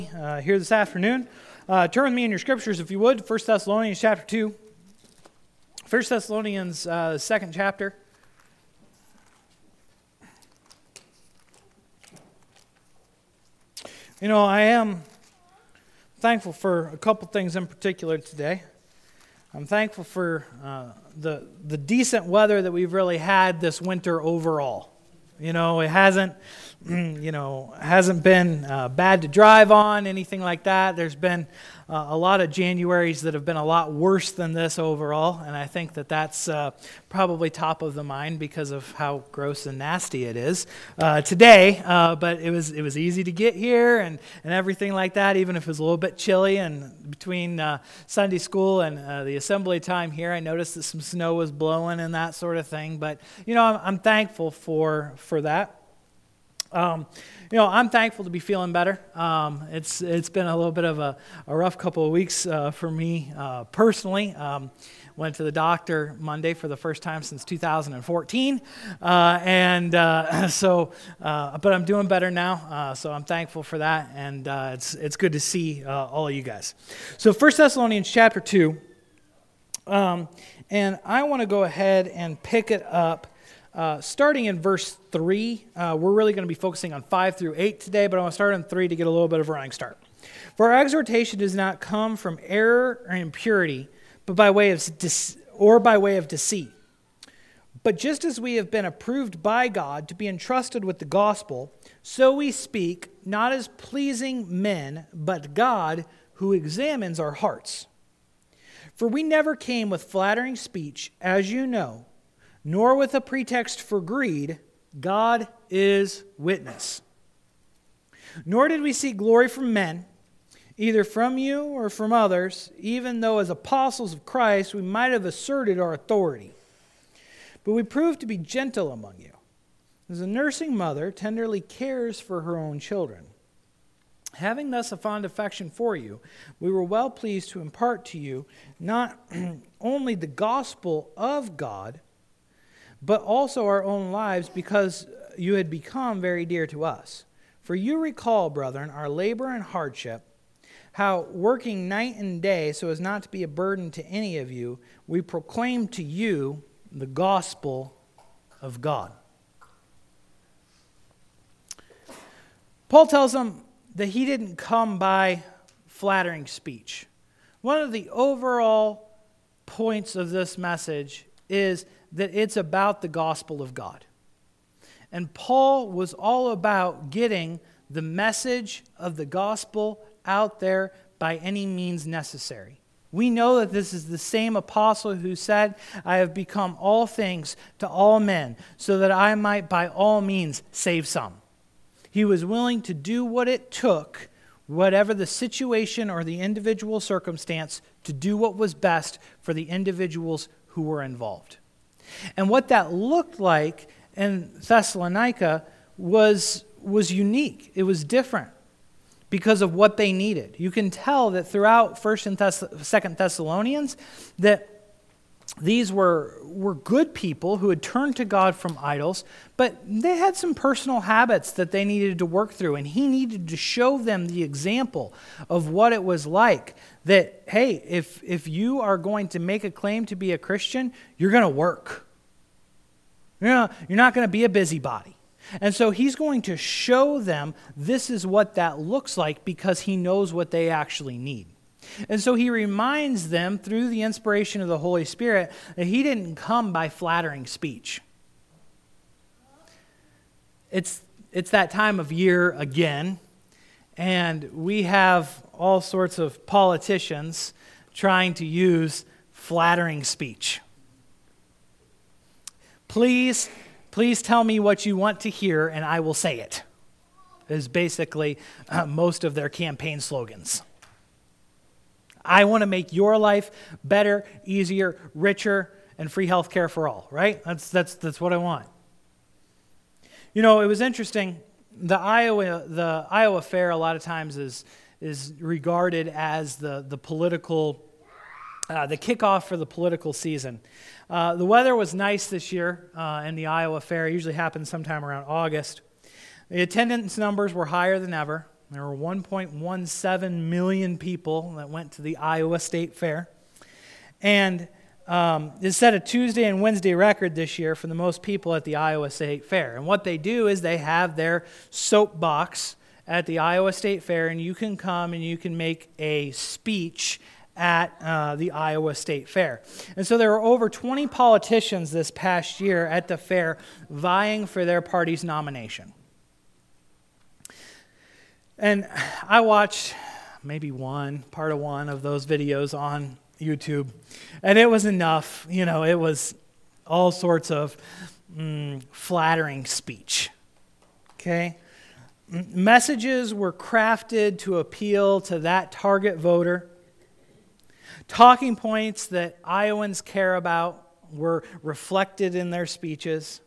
Here this afternoon. Turn with me in your scriptures, if you would, 1 Thessalonians chapter 2. 1 Thessalonians, second chapter. You know, I am thankful for a couple things in particular today. I'm thankful for the decent weather that we've really had this winter overall. You know, it hasn't been bad to drive on, anything like that. There's been a lot of Januaries that have been a lot worse than this overall, and I think that that's probably top of the mind because of how gross and nasty it is today. But it was easy to get here and everything like that, even if it was a little bit chilly. And between Sunday school and the assembly time here, I noticed that some snow was blowing and that sort of thing. But you know, I'm thankful for that. I'm thankful to be feeling better. It's been a little bit of a rough couple of weeks for me personally. Went to the doctor Monday for the first time since 2014, but I'm doing better now, so I'm thankful for that, and it's good to see all of you guys. So 1 Thessalonians chapter 2, and I want to go ahead and pick it up starting in verse 3. We're really going to be focusing on 5 through 8 today, but I want to start on 3 to get a little bit of a running start. For our exhortation does not come from error or impurity, but by way of deceit. But just as we have been approved by God to be entrusted with the gospel, so we speak, not as pleasing men, but God who examines our hearts. For we never came with flattering speech, as you know, nor with a pretext for greed. God is witness. Nor did we seek glory from men, either from you or from others, even though as apostles of Christ we might have asserted our authority. But we proved to be gentle among you, as a nursing mother tenderly cares for her own children. Having thus a fond affection for you, we were well pleased to impart to you not only the gospel of God, but also our own lives, because you had become very dear to us. For you recall, brethren, our labor and hardship, how working night and day so as not to be a burden to any of you, we proclaim to you the gospel of God. Paul tells them that he didn't come by flattering speech. One of the overall points of this message is that it's about the gospel of God. And Paul was all about getting the message of the gospel out there by any means necessary. We know that this is the same apostle who said, I have become all things to all men, so that I might by all means save some. He was willing to do what it took, whatever the situation or the individual circumstance, to do what was best for the individuals who were involved. And what that looked like in Thessalonica was unique. It was different because of what they needed. You can tell that throughout 1st and 2nd Thessalonians that these were good people who had turned to God from idols, but they had some personal habits that they needed to work through, and he needed to show them the example of what it was like. That, hey, if you are going to make a claim to be a Christian, you're going to work. You're not going to be a busybody. And so he's going to show them this is what that looks like, because he knows what they actually need. And so he reminds them through the inspiration of the Holy Spirit that he didn't come by flattering speech. It's that time of year again, and we have all sorts of politicians trying to use flattering speech. Please tell me what you want to hear and I will say it, is basically most of their campaign slogans. I want to make your life better, easier, richer, and free health care for all, right? That's what I want. You know, it was interesting. The Iowa Fair a lot of times is regarded as the political, the kickoff for the political season. The weather was nice this year in the Iowa Fair. It usually happens sometime around August. The attendance numbers were higher than ever. There were 1.17 million people that went to the Iowa State Fair. And it set a Tuesday and Wednesday record this year for the most people at the Iowa State Fair. And what they do is they have their soapbox at the Iowa State Fair, and you can come and you can make a speech at the Iowa State Fair. And so there were over 20 politicians this past year at the fair vying for their party's nomination. And I watched maybe part of one of those videos on YouTube, and it was enough. It was all sorts of flattering speech. Okay? Messages were crafted to appeal to that target voter. Talking points that Iowans care about were reflected in their speeches.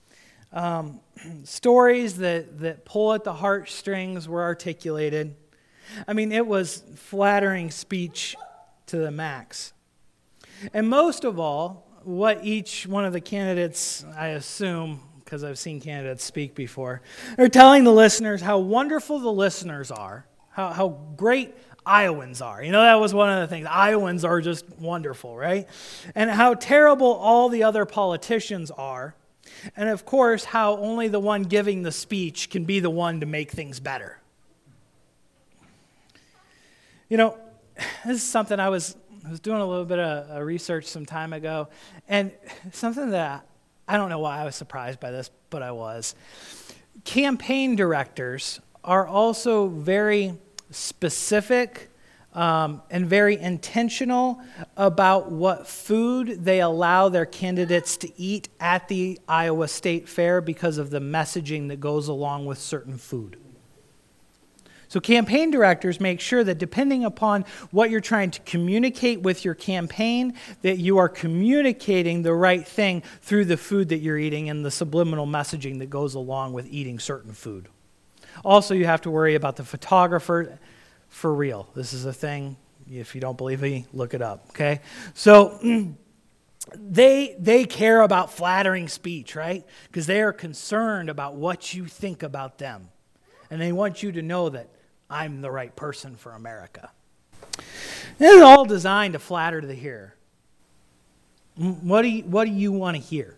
Stories that pull at the heartstrings were articulated. I mean, it was flattering speech to the max. And most of all, what each one of the candidates, I assume, because I've seen candidates speak before, are telling the listeners how wonderful the listeners are, how great Iowans are. That was one of the things. Iowans are just wonderful, right? And how terrible all the other politicians are. And of course, how only the one giving the speech can be the one to make things better. This is something I was doing a little bit of research some time ago, and something that I don't know why I was surprised by this, but I was. Campaign directors are also very specific and very intentional about what food they allow their candidates to eat at the Iowa State Fair because of the messaging that goes along with certain food. So campaign directors make sure that depending upon what you're trying to communicate with your campaign, that you are communicating the right thing through the food that you're eating and the subliminal messaging that goes along with eating certain food. Also, you have to worry about the photographer for real. This is a thing. If you don't believe me, look it up, okay? So they care about flattering speech, right? Because they are concerned about what you think about them. And they want you to know that I'm the right person for America. This is all designed to flatter the hearer. What do you want to hear?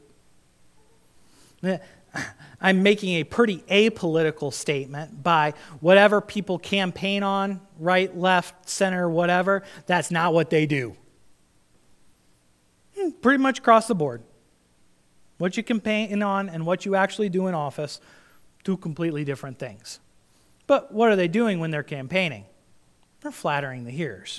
I'm making a pretty apolitical statement by whatever people campaign on, right, left, center, whatever. That's not what they do. Pretty much across the board. What you campaign on and what you actually do in office, two completely different things. But what are they doing when they're campaigning? They're flattering the hearers.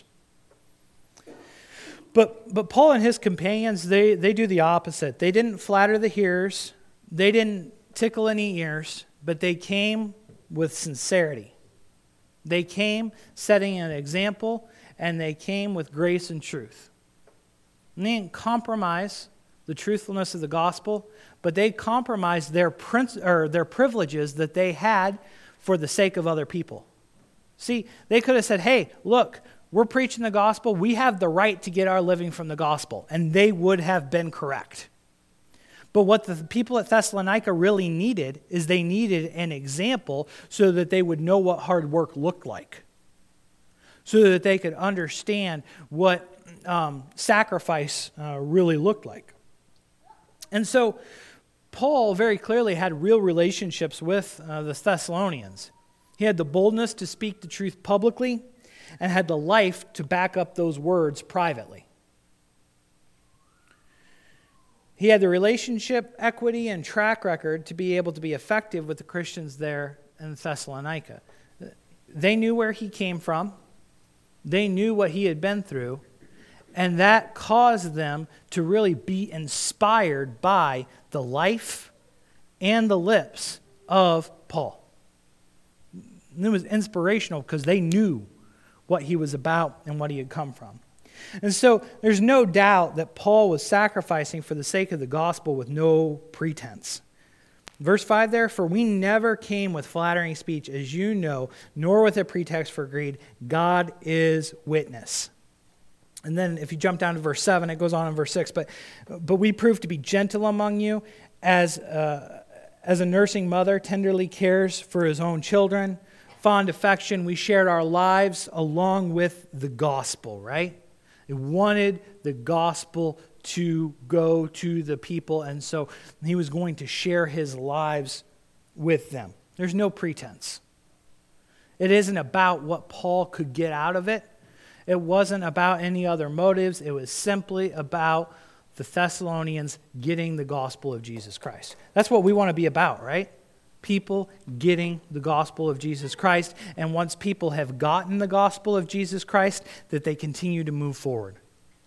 But Paul and his companions, they do the opposite. They didn't flatter the hearers. They didn't tickle any ears, but they came with sincerity. They came setting an example, and they came with grace and truth. And they didn't compromise the truthfulness of the gospel, but they compromised their privileges that they had for the sake of other people. See, they could have said, hey, look, we're preaching the gospel. We have the right to get our living from the gospel. And they would have been correct. But what the people at Thessalonica really needed is they needed an example so that they would know what hard work looked like. So that they could understand what sacrifice really looked like. And so Paul very clearly had real relationships with the Thessalonians. He had the boldness to speak the truth publicly and had the life to back up those words privately. He had the relationship, equity, and track record to be able to be effective with the Christians there in Thessalonica. They knew where he came from. They knew what he had been through. And that caused them to really be inspired by the life and the lips of Paul. And it was inspirational because they knew what he was about and what he had come from. And so there's no doubt that Paul was sacrificing for the sake of the gospel with no pretense. Verse 5 there, for we never came with flattering speech, as you know, nor with a pretext for greed. God is witness. And then if you jump down to verse 7, it goes on in verse 6. But we proved to be gentle among you as a nursing mother tenderly cares for his own children. fond affection. We shared our lives along with the gospel, right? He wanted the gospel to go to the people, and so he was going to share his lives with them. There's no pretense. It isn't about what Paul could get out of it. It wasn't about any other motives. It was simply about the Thessalonians getting the gospel of Jesus Christ. That's what we want to be about, right? People getting the gospel of Jesus Christ. And once people have gotten the gospel of Jesus Christ, that they continue to move forward.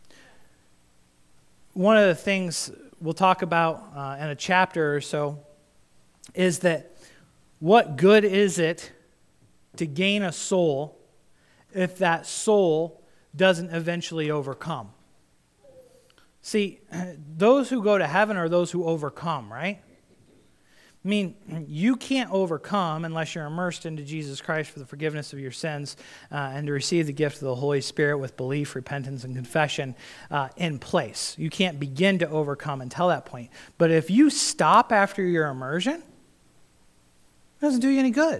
One of the things we'll talk about in a chapter or so is that what good is it to gain a soul if that soul doesn't eventually overcome? See, those who go to heaven are those who overcome, right? I mean, you can't overcome unless you're immersed into Jesus Christ for the forgiveness of your sins and to receive the gift of the Holy Spirit with belief, repentance, and confession in place. You can't begin to overcome until that point. But if you stop after your immersion, it doesn't do you any good.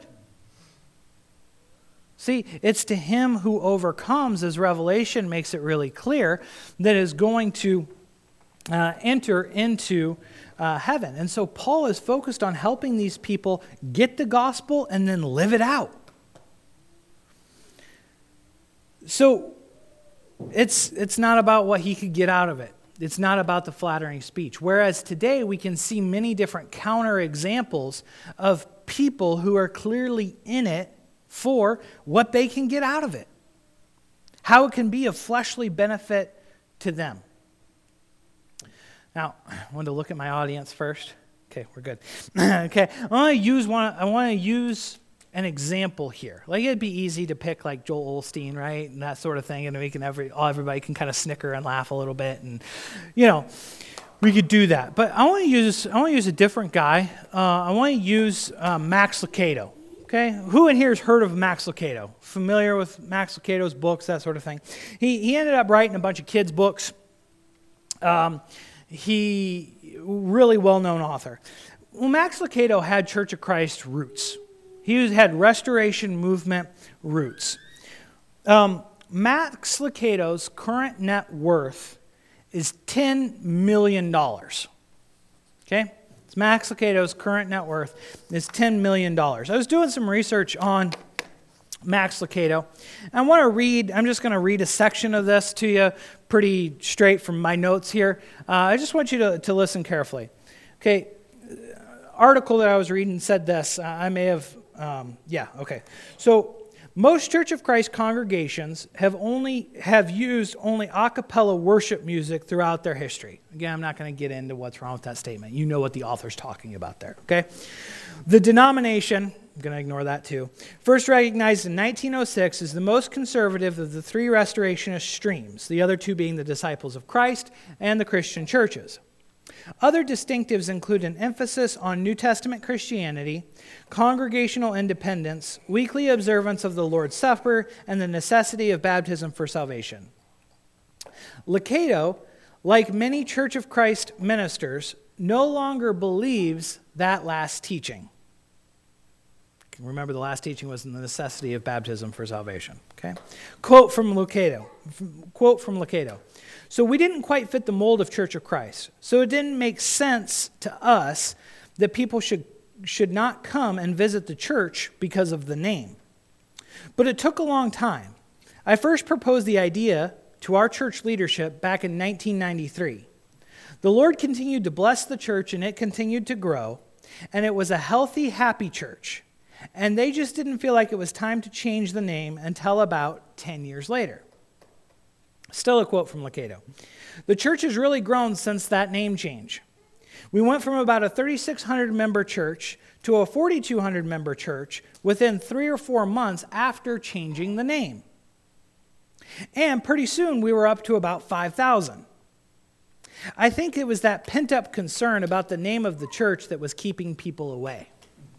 See, it's to him who overcomes, as Revelation makes it really clear, that is going to enter into heaven. And so Paul is focused on helping these people get the gospel and then live it out. So it's not about what he could get out of it. It's not about the flattering speech. Whereas today we can see many different counter examples of people who are clearly in it for what they can get out of it. How it can be a fleshly benefit to them. Now, I wanted to look at my audience first. Okay, we're good. Okay, I want to use an example here. Like, it'd be easy to pick like Joel Osteen, right, and that sort of thing, and we can everybody can kind of snicker and laugh a little bit, and we could do that. But I want to use a different guy. I want to use Max Lucado. Okay, who in here has heard of Max Lucado? Familiar with Max Lucado's books, that sort of thing? He ended up writing a bunch of kids' books. He really well-known author. Well, Max Lucado had Church of Christ roots. He had Restoration Movement roots. Max Lucado's current net worth is $10 million. Okay? It's Max Lucado's current net worth is $10 million. I was doing some research on Max Lucado. I'm just going to read a section of this to you pretty straight from my notes here. I just want you to listen carefully. Okay, article that I was reading said this. I may have, okay. So most Church of Christ congregations have used only a cappella worship music throughout their history. Again, I'm not going to get into what's wrong with that statement. You know what the author's talking about there, okay? The denomination, I'm going to ignore that too, first recognized in 1906 as the most conservative of the three restorationist streams, the other two being the Disciples of Christ and the Christian churches. Other distinctives include an emphasis on New Testament Christianity, congregational independence, weekly observance of the Lord's Supper, and the necessity of baptism for salvation. Lucado, like many Church of Christ ministers, no longer believes that last teaching. Remember, the last teaching was the necessity of baptism for salvation. Okay? Quote from Lucado. So we didn't quite fit the mold of Church of Christ. So it didn't make sense to us that people should not come and visit the church because of the name. But it took a long time. I first proposed the idea to our church leadership back in 1993. The Lord continued to bless the church, and it continued to grow, and it was a healthy, happy church. And they just didn't feel like it was time to change the name until about 10 years later. Still a quote from Lucado. The church has really grown since that name change. We went from about a 3,600 member church to a 4,200 member church within 3 or 4 months after changing the name. And pretty soon we were up to about 5,000. I think it was that pent-up concern about the name of the church that was keeping people away.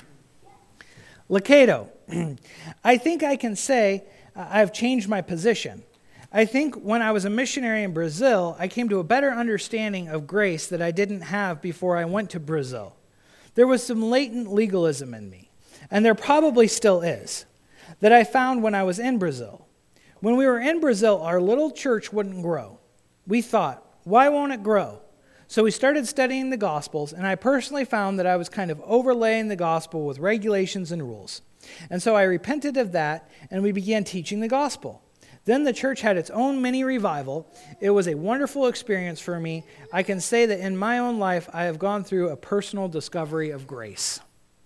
Lucado, I think I can say I've changed my position. I think when I was a missionary in Brazil, I came to a better understanding of grace that I didn't have before I went to Brazil. There was some latent legalism in me, and there probably still is. that I found when I was in Brazil. When we were in Brazil, our little church wouldn't grow. We thought, why won't it grow? So we started studying the Gospels, and I personally found that I was kind of overlaying the Gospel with regulations and rules. And so I repented of that, and we began teaching the Gospel. Then the church had its own mini revival. It was a wonderful experience for me. I can say that in my own life, I have gone through a personal discovery of grace.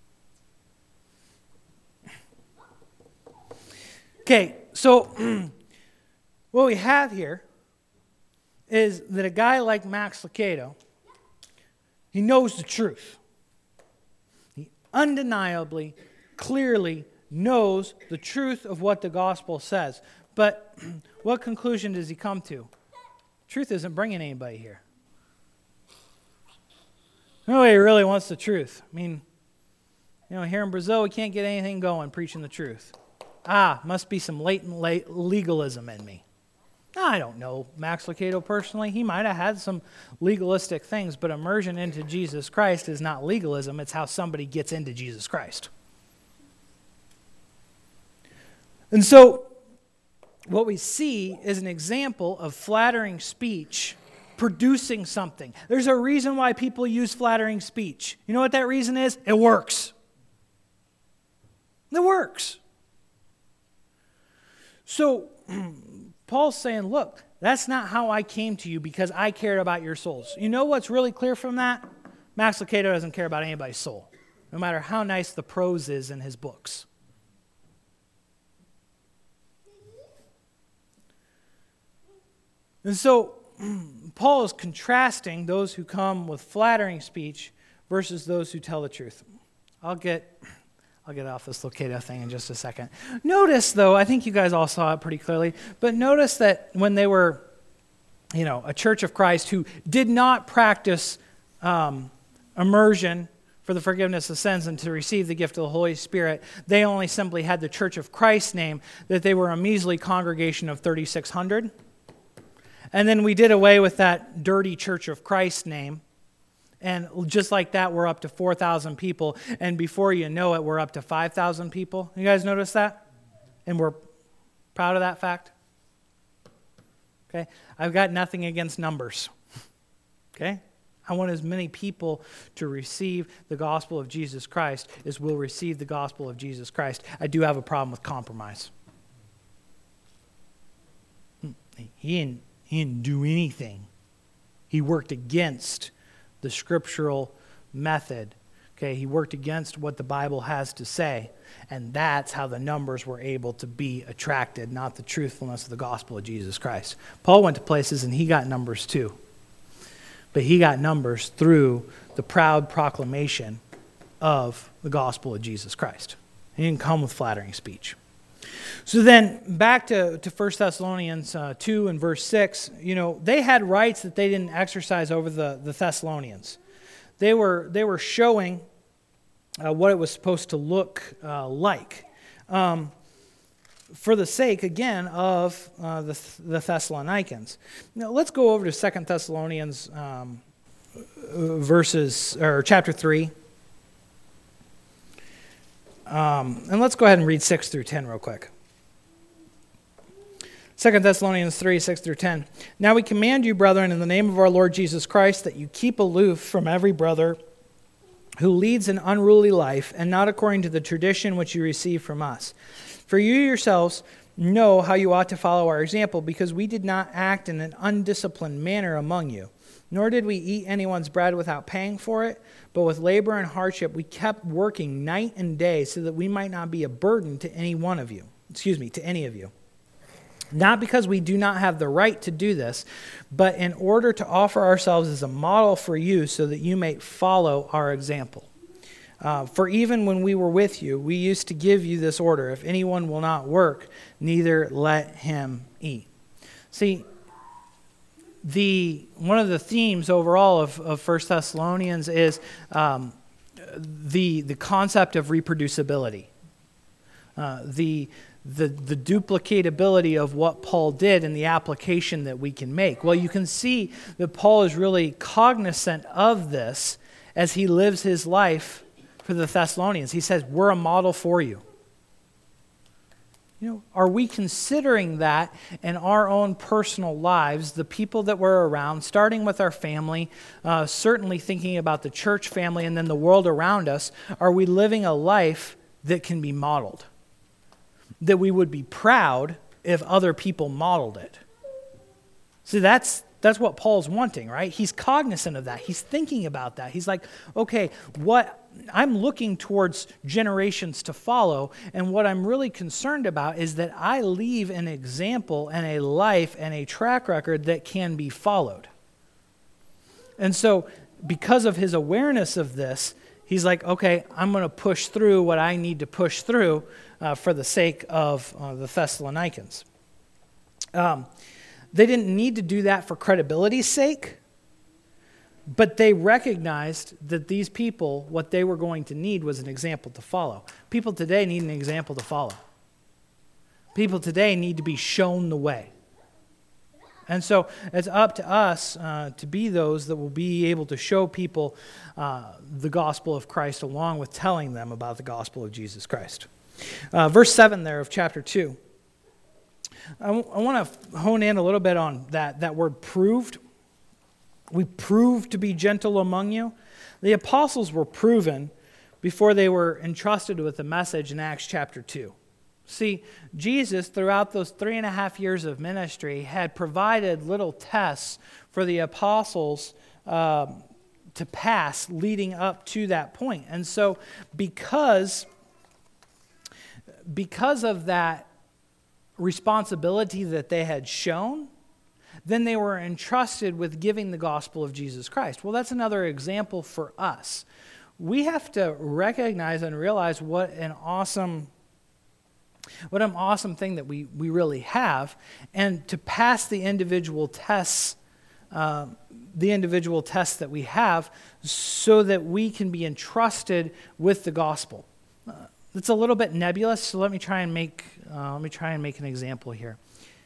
Okay, so what we have here is that a guy like Max Lucado, he knows the truth. He undeniably, clearly knows the truth of what the gospel says. But what conclusion does he come to? Truth isn't bringing anybody here. Nobody really wants the truth. I mean, here in Brazil, we can't get anything going preaching the truth. Must be some latent legalism in me. I don't know Max Lucado personally. He might have had some legalistic things, but immersion into Jesus Christ is not legalism. It's how somebody gets into Jesus Christ. And so what we see is an example of flattering speech producing something. There's a reason why people use flattering speech. You know what that reason is? It works. It works. So Paul's saying, look, that's not how I came to you because I cared about your souls. You know what's really clear from that? Max Lucado doesn't care about anybody's soul, no matter how nice the prose is in his books. And so Paul is contrasting those who come with flattering speech versus those who tell the truth. I'll get off this Lucado thing in just a second. Notice, though, I think you guys all saw it pretty clearly, but notice that when they were, a church of Christ who did not practice immersion for the forgiveness of sins and to receive the gift of the Holy Spirit, they only simply had the Church of Christ name, that they were a measly congregation of 3,600. And then we did away with that dirty Church of Christ name. And just like that, we're up to 4,000 people. And before you know it, we're up to 5,000 people. You guys notice that? And we're proud of that fact? Okay? I've got nothing against numbers. Okay? I want as many people to receive the gospel of Jesus Christ as will receive the gospel of Jesus Christ. I do have a problem with compromise. He didn't do anything. He worked against the scriptural method. Okay, he worked against what the Bible has to say, and that's how the numbers were able to be attracted, not the truthfulness of the gospel of Jesus Christ. Paul went to places and he got numbers too, but he got numbers through the proud proclamation of the gospel of Jesus Christ. He didn't come with flattering speech. So then back to 1 Thessalonians 2 and verse 6, they had rights that they didn't exercise over the Thessalonians. They were showing what it was supposed to look like for the sake, again, of the Thessalonians. Now let's go over to 2 Thessalonians chapter 3. And let's go ahead and read 6 through 10 real quick. 2 Thessalonians 3, 6 through 10. Now we command you, brethren, in the name of our Lord Jesus Christ, that you keep aloof from every brother who leads an unruly life, and not according to the tradition which you received from us. For you yourselves know how you ought to follow our example, because we did not act in an undisciplined manner among you, nor did we eat anyone's bread without paying for it, but with labor and hardship we kept working night and day, so that we might not be a burden to any of you. Not because we do not have the right to do this, but in order to offer ourselves as a model for you, so that you may follow our example. For even when we were with you, we used to give you this order: if anyone will not work, neither let him eat. See, one of the themes overall of 1 Thessalonians is the concept of reproducibility, the duplicatability of what Paul did and the application that we can make. Well, you can see that Paul is really cognizant of this as he lives his life for the Thessalonians. He says, we're a model for you. Are we considering that in our own personal lives, the people that we're around, starting with our family, certainly thinking about the church family and then the world around us? Are we living a life that can be modeled? That we would be proud if other people modeled it? See, that's what Paul's wanting, right? He's cognizant of that. He's thinking about that. He's like, okay, I'm looking towards generations to follow, and what I'm really concerned about is that I leave an example and a life and a track record that can be followed. And so, because of his awareness of this, he's like, okay, I'm going to push through what I need to push through for the sake of the Thessalonians. They didn't need to do that for credibility's sake, but they recognized that these people, what they were going to need was an example to follow. People today need an example to follow. People today need to be shown the way. And so it's up to us to be those that will be able to show people the gospel of Christ along with telling them about the gospel of Jesus Christ. Verse 7 there of chapter 2. I want to hone in a little bit on that word proved. We proved to be gentle among you. The apostles were proven before they were entrusted with the message in Acts chapter 2. See, Jesus, throughout those 3.5 years of ministry, had provided little tests for the apostles to pass leading up to that point. And so because of that responsibility that they had shown, then they were entrusted with giving the gospel of Jesus Christ. Well, that's another example for us. We have to recognize and realize what an awesome thing that we really have, and to pass the individual tests that we have so that we can be entrusted with the gospel. It's a little bit nebulous, so let me try and make an example here.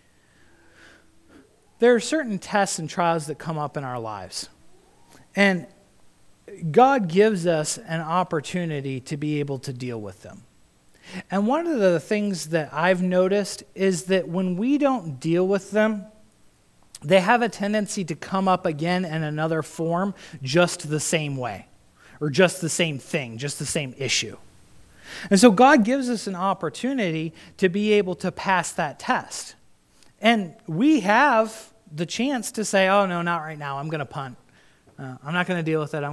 There are certain tests and trials that come up in our lives, and God gives us an opportunity to be able to deal with them. And one of the things that I've noticed is that when we don't deal with them, they have a tendency to come up again in another form just the same way, or just the same thing, just the same issue. And so God gives us an opportunity to be able to pass that test. And we have the chance to say, oh, no, not right now. I'm going to punt. I'm not going to deal with it.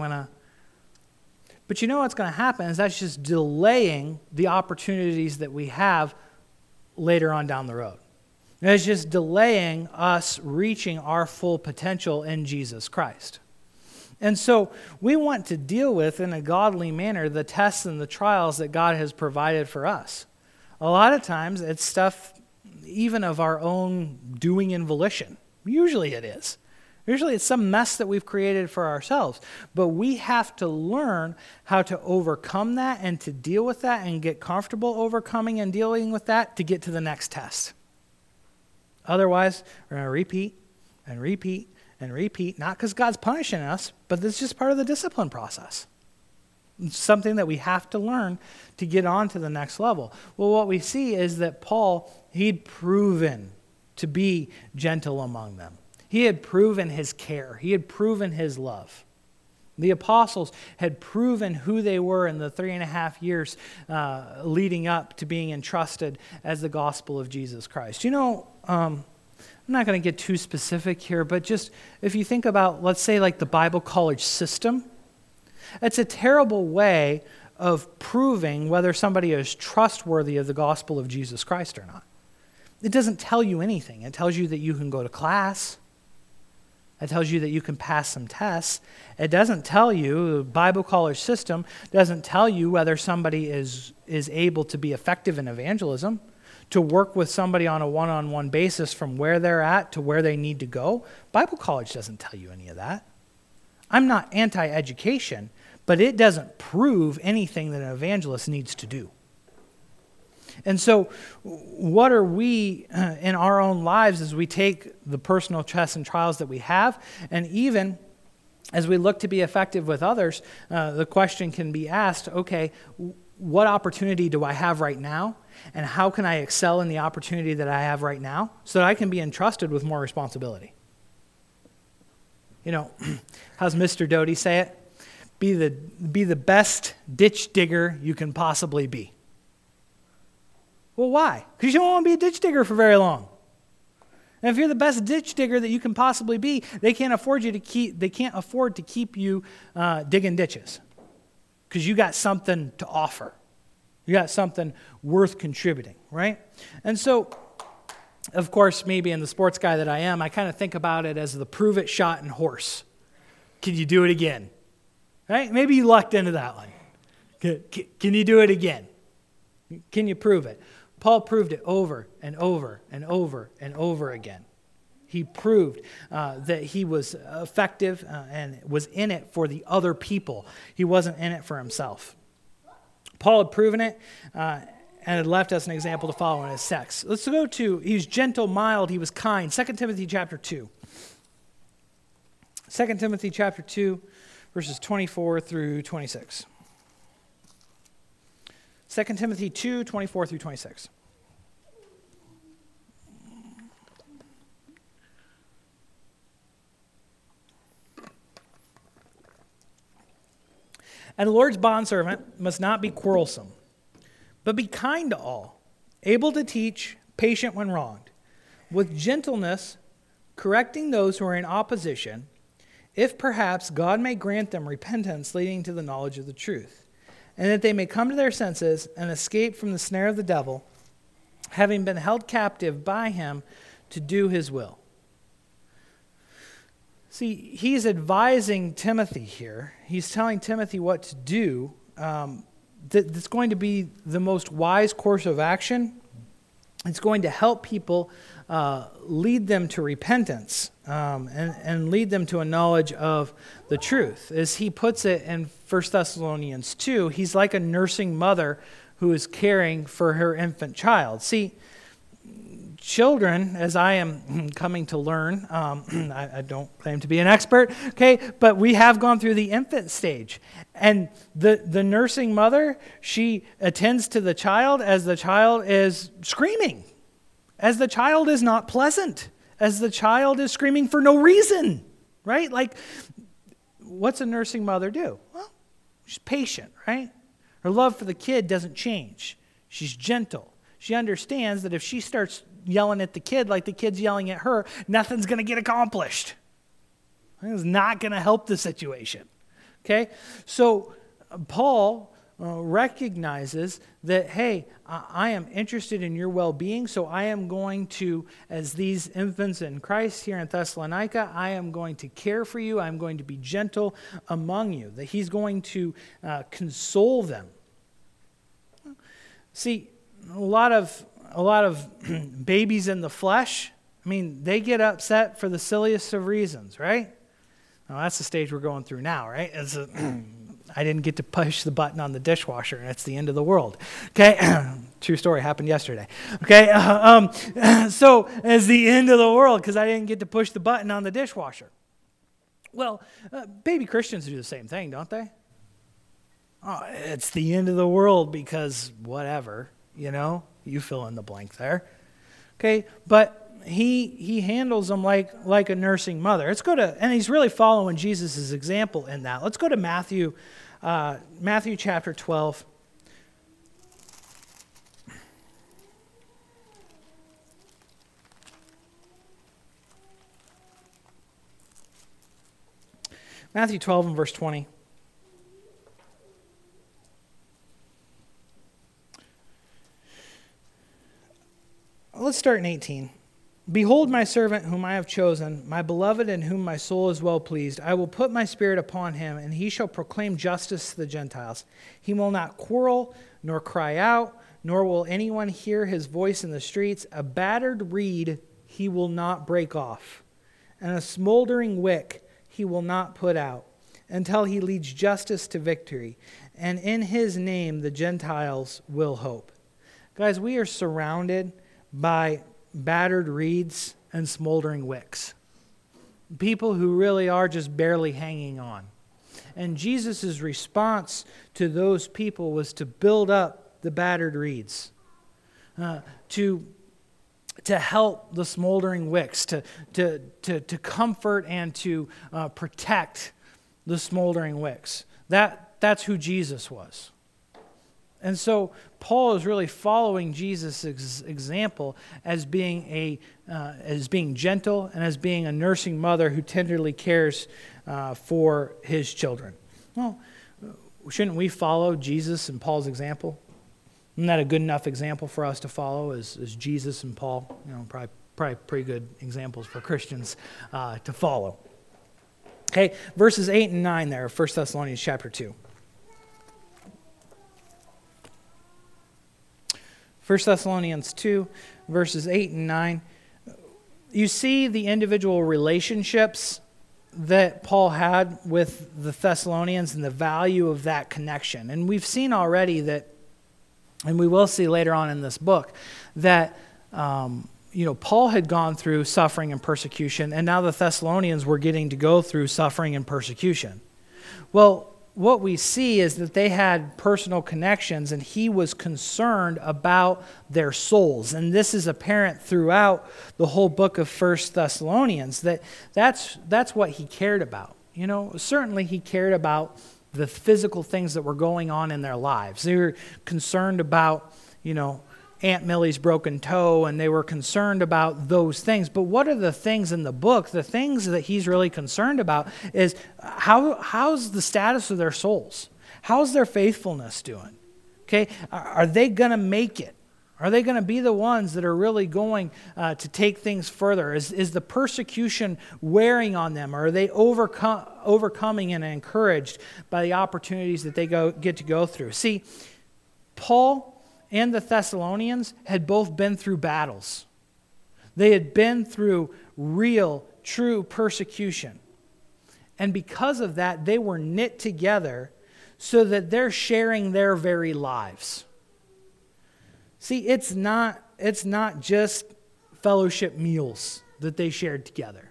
But you know what's going to happen is that's just delaying the opportunities that we have later on down the road. And it's just delaying us reaching our full potential in Jesus Christ. And so we want to deal with, in a godly manner, the tests and the trials that God has provided for us. A lot of times it's stuff even of our own doing and volition. Usually it is. Usually it's some mess that we've created for ourselves. But we have to learn how to overcome that and to deal with that and get comfortable overcoming and dealing with that to get to the next test. Otherwise, we're going to repeat and repeat and repeat, not because God's punishing us, but this is just part of the discipline process. It's something that we have to learn to get on to the next level. Well, what we see is that Paul, he'd proven to be gentle among them. He had proven his care. He had proven his love. The apostles had proven who they were in the 3.5 years leading up to being entrusted as the gospel of Jesus Christ. I'm not going to get too specific here, but just if you think about, let's say, like the Bible college system, it's a terrible way of proving whether somebody is trustworthy of the gospel of Jesus Christ or not. It doesn't tell you anything. It tells you that you can go to class. It tells you that you can pass some tests. It doesn't tell you, the Bible college system doesn't tell you whether somebody is able to be effective in evangelism, to work with somebody on a one-on-one basis from where they're at to where they need to go. Bible college doesn't tell you any of that. I'm not anti-education, but it doesn't prove anything that an evangelist needs to do. And so what are we in our own lives as we take the personal tests and trials that we have, and even as we look to be effective with others, the question can be asked, okay, what opportunity do I have right now, and how can I excel in the opportunity that I have right now so that I can be entrusted with more responsibility? You know, how's Mr. Doty say it? Be the best ditch digger you can possibly be. Well, why? Because you don't want to be a ditch digger for very long. And if you're the best ditch digger that you can possibly be, they can't afford to keep you digging ditches, because you got something to offer. You got something worth contributing, right? And so, of course, me being the sports guy that I am, I kind of think about it as the prove it shot and horse. Can you do it again? Right? Maybe you lucked into that one. Can you do it again? Can you prove it? Paul proved it over and over and over and over again. He proved that he was effective and was in it for the other people. He wasn't in it for himself. Paul had proven it and had left us an example to follow in his sex. Let's go to, he was gentle, mild, he was kind. 2 Timothy chapter 2. 2 Timothy chapter 2, verses 24 through 26. 2 Timothy 2, 24 through 26. And the Lord's bondservant must not be quarrelsome, but be kind to all, able to teach, patient when wronged, with gentleness, correcting those who are in opposition, if perhaps God may grant them repentance leading to the knowledge of the truth, and that they may come to their senses and escape from the snare of the devil, having been held captive by him to do his will. See, he's advising Timothy here. He's telling Timothy what to do. That's going to be the most wise course of action. It's going to help people lead them to repentance and lead them to a knowledge of the truth. As he puts it in 1 Thessalonians 2, he's like a nursing mother who is caring for her infant child. See, children, as I am coming to learn, I don't claim to be an expert, okay, but we have gone through the infant stage. And the nursing mother, she attends to the child as the child is screaming, as the child is not pleasant, as the child is screaming for no reason, right? Like, what's a nursing mother do? Well, she's patient, right? Her love for the kid doesn't change. She's gentle. She understands that if she starts yelling at the kid like the kid's yelling at her, nothing's going to get accomplished. It's not going to help the situation. Okay? So Paul recognizes that, hey, I am interested in your well-being, so I am going to, as these infants in Christ here in Thessalonica, I am going to care for you. I'm going to be gentle among you. That he's going to console them. See, a lot of babies in the flesh, I mean, they get upset for the silliest of reasons, right? Well, that's the stage we're going through now, right? I didn't get to push the button on the dishwasher, and it's the end of the world. Okay? True story, happened yesterday. Okay? So it's the end of the world because I didn't get to push the button on the dishwasher. Well, baby Christians do the same thing, don't they? Oh, it's the end of the world because whatever, you know? You fill in the blank there. Okay? But he handles them like a nursing mother. Let's go to, and he's really following Jesus' example in that. Let's go to Matthew chapter 12. Matthew 12 and verse 20. Let's start in 18. Behold my servant whom I have chosen, my beloved in whom my soul is well pleased. I will put my spirit upon him, and he shall proclaim justice to the Gentiles. He will not quarrel, nor cry out, nor will anyone hear his voice in the streets. A battered reed he will not break off, and a smoldering wick he will not put out, until he leads justice to victory. And in his name the Gentiles will hope. Guys, we are surrounded by battered reeds and smoldering wicks. People who really are just barely hanging on. And Jesus' response to those people was to build up the battered reeds, to help the smoldering wicks, to comfort and to protect the smoldering wicks. That's who Jesus was. And so Paul is really following Jesus' example as being gentle and as being a nursing mother who tenderly cares for his children. Well, shouldn't we follow Jesus and Paul's example? Isn't that a good enough example for us to follow as Jesus and Paul? Probably pretty good examples for Christians to follow. Okay, verses 8 and 9 there, 1 Thessalonians chapter 2. 1 Thessalonians 2, verses 8 and 9. You see the individual relationships that Paul had with the Thessalonians and the value of that connection. And we've seen already that, and we will see later on in this book, that Paul had gone through suffering and persecution, and now the Thessalonians were getting to go through suffering and persecution. Well, what we see is that they had personal connections, and he was concerned about their souls. And this is apparent throughout the whole book of 1 Thessalonians, that's what he cared about. Certainly he cared about the physical things that were going on in their lives. They were concerned about, Aunt Millie's broken toe, and they were concerned about those things. But what are the things in the book? The things that he's really concerned about is how's the status of their souls? How's their faithfulness doing? Okay, are they going to make it? Are they going to be the ones that are really going to take things further? Is the persecution wearing on them? Or are they overcoming and encouraged by the opportunities that they get to go through? See, Paul and the Thessalonians had both been through battles. They had been through real, true persecution. And because of that, they were knit together so that they're sharing their very lives. See, it's not just fellowship meals that they shared together.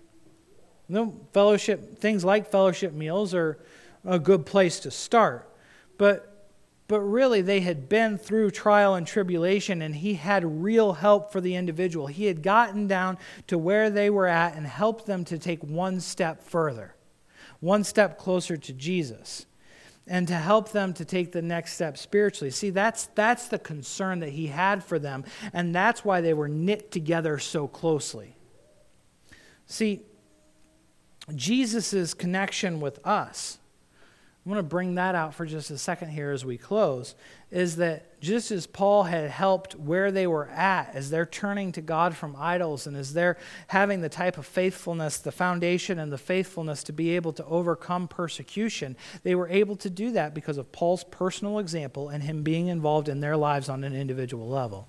Things like fellowship meals are a good place to start. But really, they had been through trial and tribulation, and he had real help for the individual. He had gotten down to where they were at and helped them to take one step further, one step closer to Jesus, and to help them to take the next step spiritually. See, that's the concern that he had for them, and that's why they were knit together so closely. See, Jesus' connection with us, I want to bring that out for just a second here as we close, is that just as Paul had helped where they were at, as they're turning to God from idols, and as they're having the type of faithfulness, the foundation and the faithfulness to be able to overcome persecution, they were able to do that because of Paul's personal example and him being involved in their lives on an individual level.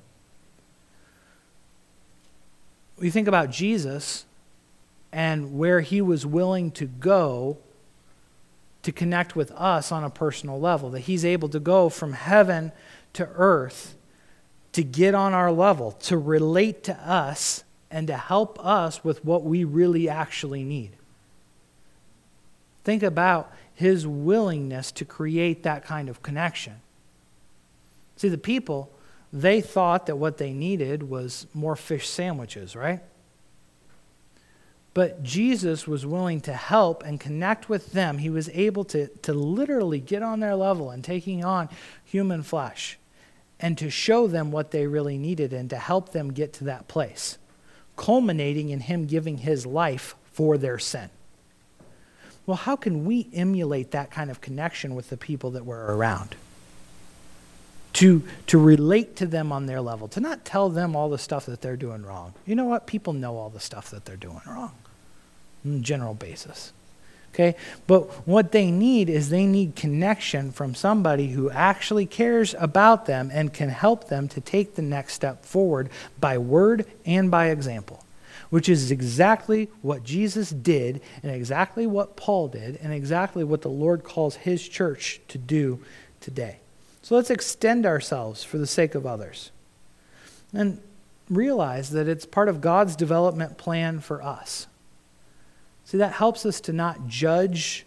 We think about Jesus and where he was willing to go to connect with us on a personal level, that he's able to go from heaven to earth to get on our level, to relate to us and to help us with what we really actually need. Think about his willingness to create that kind of connection. See, the people, they thought that what they needed was more fish sandwiches, right? But Jesus was willing to help and connect with them. He was able to literally get on their level and taking on human flesh and to show them what they really needed and to help them get to that place, culminating in him giving his life for their sin. Well, how can we emulate that kind of connection with the people that we're around? To relate to them on their level, to not tell them all the stuff that they're doing wrong. You know what? People know all the stuff that they're doing wrong on a general basis. Okay? But what they need is they need connection from somebody who actually cares about them and can help them to take the next step forward by word and by example, which is exactly what Jesus did and exactly what Paul did and exactly what the Lord calls his church to do today. So let's extend ourselves for the sake of others and realize that it's part of God's development plan for us. See, that helps us to not judge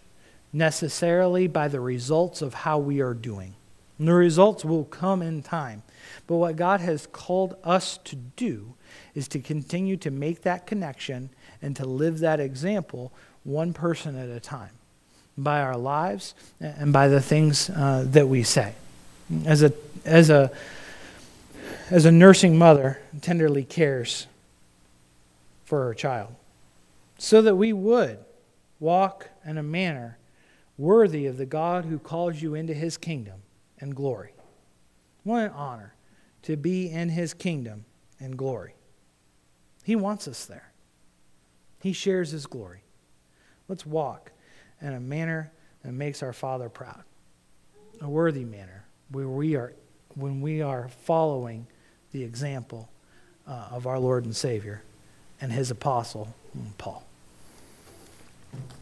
necessarily by the results of how we are doing. And the results will come in time. But what God has called us to do is to continue to make that connection and to live that example one person at a time, by our lives and by the things that we say. As a nursing mother tenderly cares for her child, so that we would walk in a manner worthy of the God who calls you into his kingdom and glory. What an honor to be in his kingdom and glory. He wants us there. He shares his glory. Let's walk in a manner that makes our Father proud, a worthy manner when we are following the example of our Lord and Savior and his apostle, Paul.